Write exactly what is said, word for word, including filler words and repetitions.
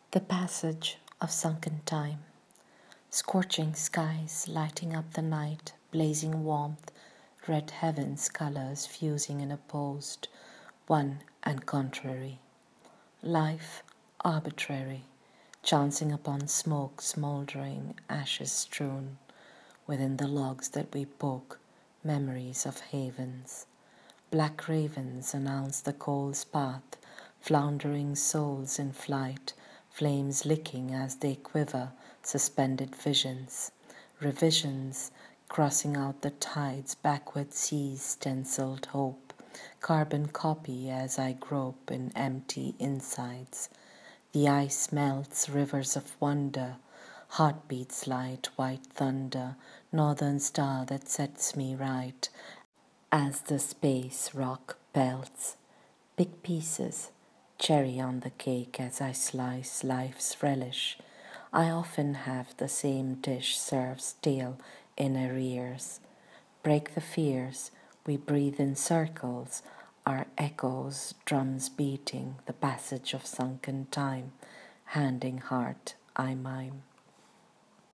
The passage of sunken time, scorching skies lighting up the night, blazing warmth, red heaven's colors fusing and opposed, one and contrary. Life arbitrary, chancing upon smoke smouldering, ashes strewn. Within the logs that we poke, memories of havens. Black ravens announce the coal's path, floundering souls in flight, flames licking as they quiver, suspended visions, revisions, crossing out the tides, backward seas, stenciled hope, carbon copy as I grope in empty insides. The ice melts, rivers of wonder, heartbeats light, white thunder, northern star that sets me right, as the space rock belts. Big pieces, cherry on the cake as I slice life's relish. I often have the same dish served stale in arrears. Break the fears, we breathe in circles, our echoes, drums beating, the passage of sunken time, handing heart I mime.